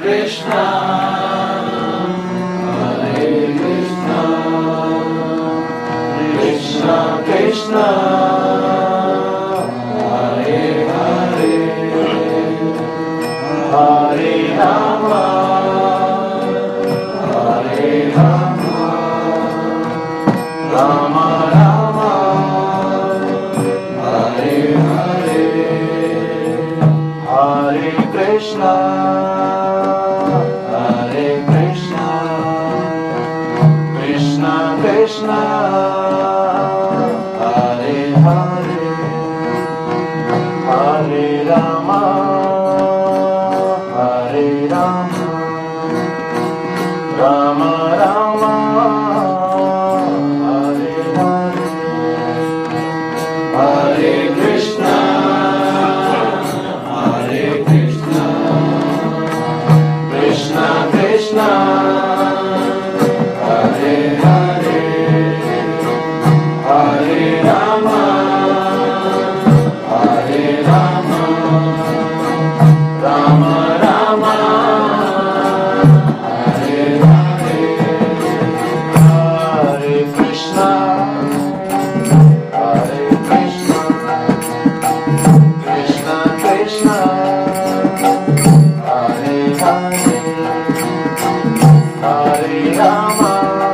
Krishna, Hare Krishna, Krishna Krishna, Hare Hare, Hare Rama, Hare Rama, Rama Rama, Hare Hare, Hare Krishna, Hare Krishna, Krishna Krishna, Hare Hare, Hare Rama, Hare Rama, Rama Rama, Hare Hare, Hare Krishna, Hare Krishna, Krishna Krishna, Hare Hare, Hare Rama, Hare Rama, Rama Rama, Hare Hare, Hare Krishna, Hare Krishna, Krishna Krishna, Hare Hare, Hare Rama,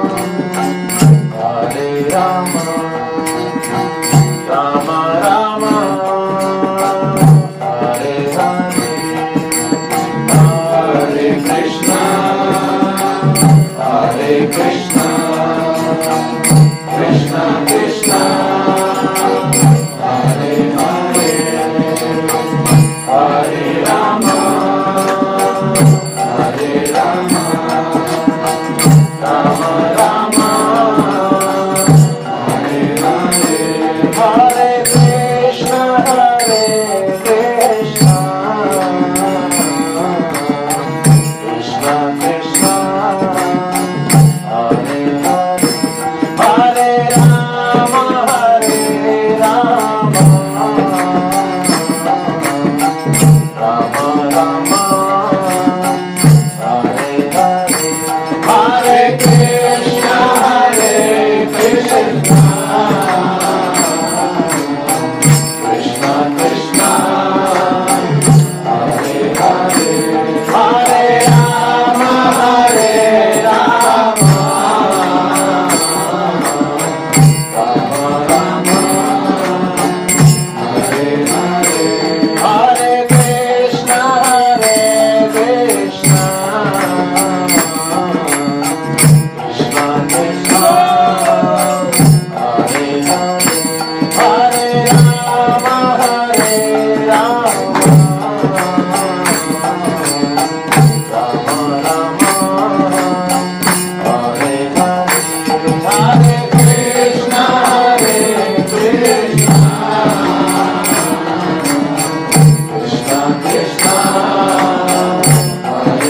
Hare Rama, Rama Rama, Hare Hare, Hare Krishna, Hare Krishna, Krishna Krishna, Hare Hare, Hare Rama, Hare Rama, Rama Rama, Hare Hare, Hare Krishna, Hare Krishna, Krishna Krishna, Hare Hare, Hare Rama, Hare Rama, Rama Rama, Hare Hare, Hare Krishna, Hare Krishna, Krishna Krishna, Hare Hare, Hare Rama, Hare Rama, Rama Rama, Hare Hare, Hare Krishna, Hare Krishna, Krishna Krishna, Hare Hare, Hare Rama, Hare Rama, Rama Rama, Hare Hare, Hare Krishna, Hare Krishna, Krishna Krishna, Hare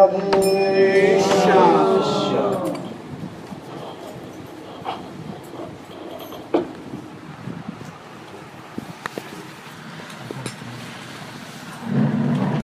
Radhe